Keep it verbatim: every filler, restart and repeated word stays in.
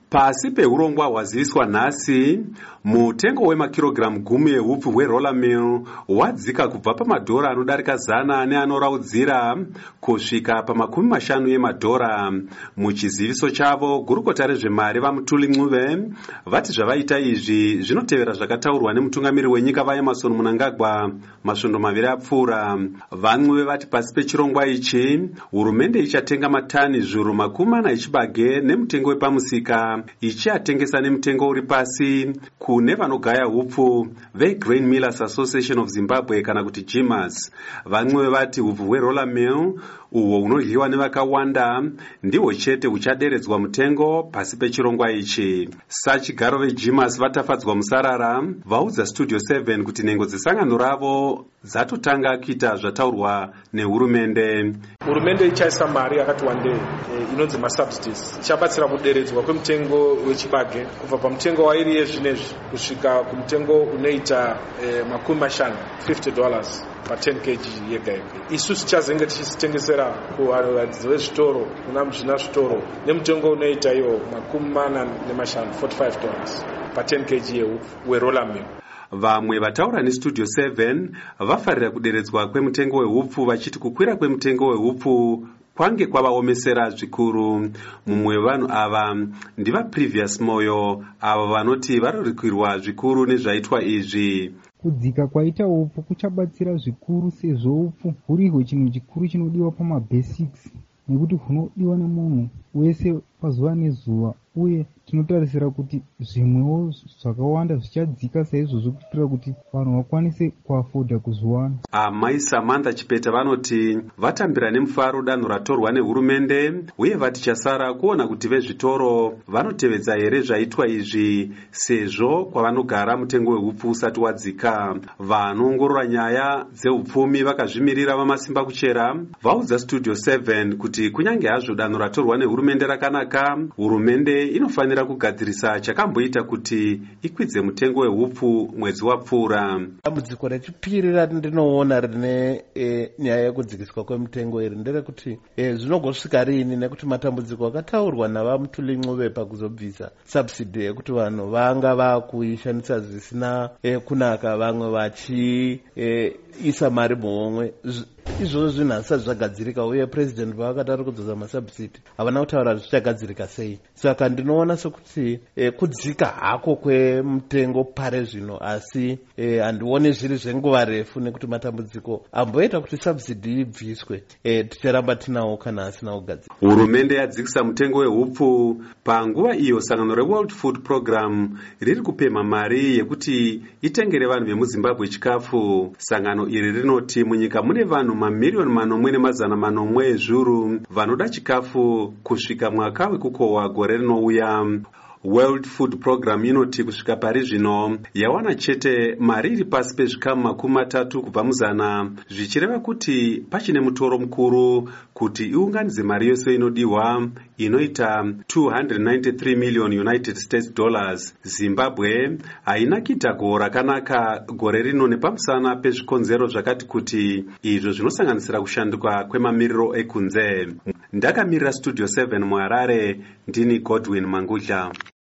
Pasi peurongwa hwaziviswa nhasi, mutengo wemakirogiramu gumi ehupfu hweroller mill wadzika kubva pamadhora anodarika zana neanoraudzira kusvika pamakumi mashanu emadhora. Muchiziviso chavo, gurukota rezvemari vaMutuli Ncube vati zvavaita izvi zvinotevera zvakataurwa nemutungamiri wenyika vaEmmerson Mnangagwa masvondo maviri apfuura. VaNcube vati pasi pechirongwa ichi hurumende ichatenga matani zviuru makumi mana echibage nemutengo wepamusika, ichiatengesa nemutengo uri pasi kune vanogaya hupfu veGrain Millers Association of Zimbabwe kana kuti G M A S. VaNcube vati hupfu hweroller mill uhwo hunodyiwa nevakawanda ndihwo chete huchaderedzwa mutengo pasi pechirongwa ichi. Sachigaro veG M A S vatafadzwa musarara vaudza Studio seven kuti nhengo dzesangano ravo dzatotanga kuita zvataurwa nehurumende. Hurumende ichaisa mari yakati wandei inonzi masubsidies, ichabatsira kuderedzwa kwemutengo wechibage kubva pamutengo wairi yezvinezvi kusvika kumutengo unoita eh, makumi mashanu fifty dollars pa ten kilograms yega yega. Isusu tichazenge tichitengesera kuvaradzi vezvitoro kuna muzvina zvitoro nemutengo unoita iwo makumi mana nemashanu forty-five dollars pa ten kilograms weroller mill. Vamwe vataura neStudio seven vafarira kuderedzwa kwemutengo wehupfu vachiti kukwira kwemutengo wehupfu kwange kwavaomesera zvikuru. Mumwe wevanhu ava ndivaPrevious Moyo, avo vanoti varorikwirwa zvikuru nezvaitwa izvi. Kudzika kwaita upfu kuchabatsira zvikuru sezvo upfu hurihwe chinhu chikuru chinodiwa pamabasics, nekuti hunodiwa nemunhu wese pazuva nezuva, uye tinotarisira kuti zvimwewo zvakawanda zvichadzika saizvozvo kuitira kuti vanhu vakwanise kuafoda kuzviwana. Amai Samantha Chipeta vanoti vatambira nemufaro danho ratorwa nehurumende, uye vati chasara kuona kuti vezvitoro vanotevedza here zvaitwa izvi sezvo kwavanogara mutengo wehupfu usati wadzika. Vanoongorora nyaya dzeupfumi vakazvimirira vamasimba kuchera vaudza Studio seven kuti kunyange hazvo danho ratorwa nehurumende rakanaka, hurumende inofanira kugadzirisa chakamboita kuti ikwidze mutengo wehupfu mwedzi wapfuura. Dambudziko rechipiri randinoona rine e, nyaya yekudzikiswa kwemutengo iri nderekuti e, zvinogosvika rini, nekuti matambudziko akataurwa navaMutuli Ncube pakuzobvisa subsidy yekuti vanhu vanga vakuishandisa zvisina e, kunaka, vamwe vachiisa e, mari muhomwe. Izvozvo zvinhu hazvisati zvagadzirika, uye president paakati ari kudzosa masubsidi havana kutaura zvichagadzirika sei. Saka ndinoona sokuti e, kudzika hako kwemutengo pare zvino, asi e, handioni zviri zvenguva refu, nekuti matambudziko amboita kuti subsidi ibviswe e, ticharamba tinawo kana asina kugadzirika. Hurumende yadzikisa mutengo wehupfu panguva iyo sangano reWorld Food Program riri kupemha mari yekuti itengere vanhu vemuZimbabwe chikafu. Sangano iri rinoti munyika mune vanhu mamiriyoni manomwe nemazana manomwe ezviuru vanoda chikafu kusvika mwaka wekukohwa gore rinouya. World Food Program inoti kusvika pari zvino yawana chete mari iri pasi pezvikamu makumi matatu kubva muzana, zvichireva kuti pachine mutoro mukuru kuti iunganidze mari yose inodiwa inoita two hundred ninety-three million United States dollars. Zimbabwe haina kuita gohwo rakanaka gore rino nepamusana pezvikonzero zvakati kuti izvo zvinosanganisira kushanduka kwemamiriro ekunze. Ndakamirira Studio seven muHarare, ndini Godwin Mangudla.